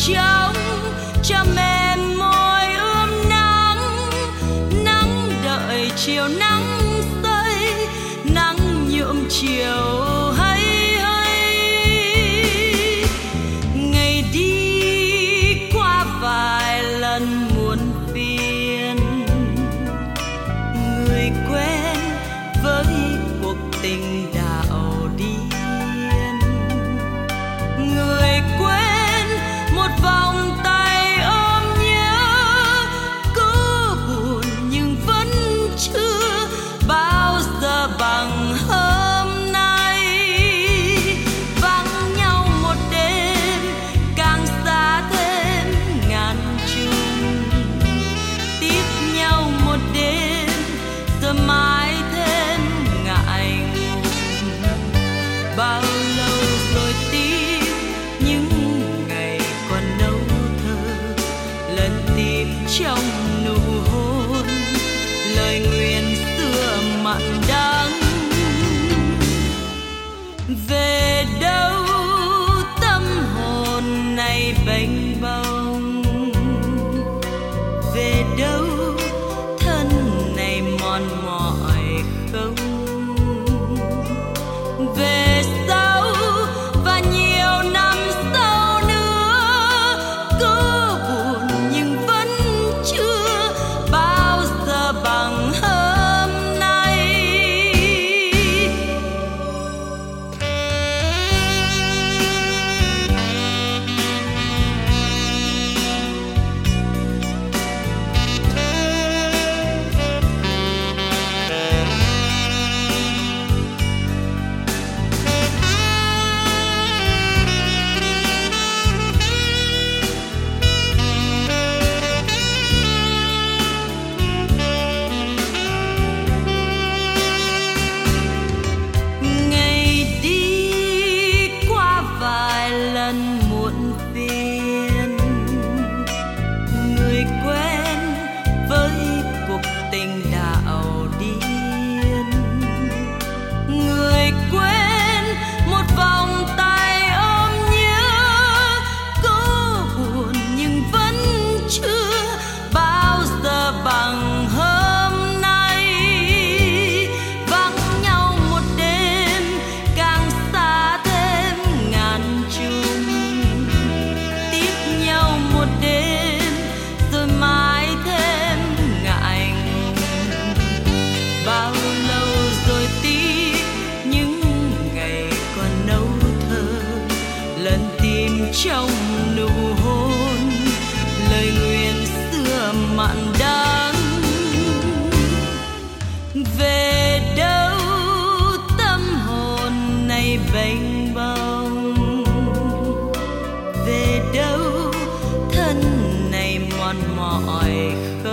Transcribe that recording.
trống cho mềm môi ươm nắng, nắng đợi chiều nắng say, nắng nhuộm chiều hay hay. Ngày đi qua vài lần muộn phiền, người quen với cuộc tình đạo điên, người quên một vòng tay ôm nhớ, cứ buồn nhưng vẫn chưa bao giờ bằng hôm nay. Vắng nhau một đêm càng xa thêm ngàn trùng, tiếp nhau một đêm rồi mãi thêm ngại ngùng. Bao lâu rồi tim những ngày còn nâu thơ, lần tìm trong nụ hôn lời nguyền xưa mặn đắng. Về đâu tâm hồn này bềnh bông, về đâu thân này mòn mỏi không. Về sau và nhiều năm sau nữa, cứ buồn nhưng vẫn chưa bao giờ bằng hôm nay. Ngày đi qua vài lần muộn phiền, người quen với cuộc tình đạo điên, người quên một vòng tay ôm nhớ, cứ buồn nhưng vẫn chưa bao giờ bằng hôm nay. Vắng nhau một đêm càng xa thêm ngàn trùng, tiếp nhau một đêm rồi mãi thêm ngại ngùng. Bao lâu rồi tiếc những ngày còn nâu thơ, lần tìm trong nụ hôn lời nguyền xưa mặn đắng. Về đâu tâm hồn này bềnh bông, về đâu thân này mòn mỏi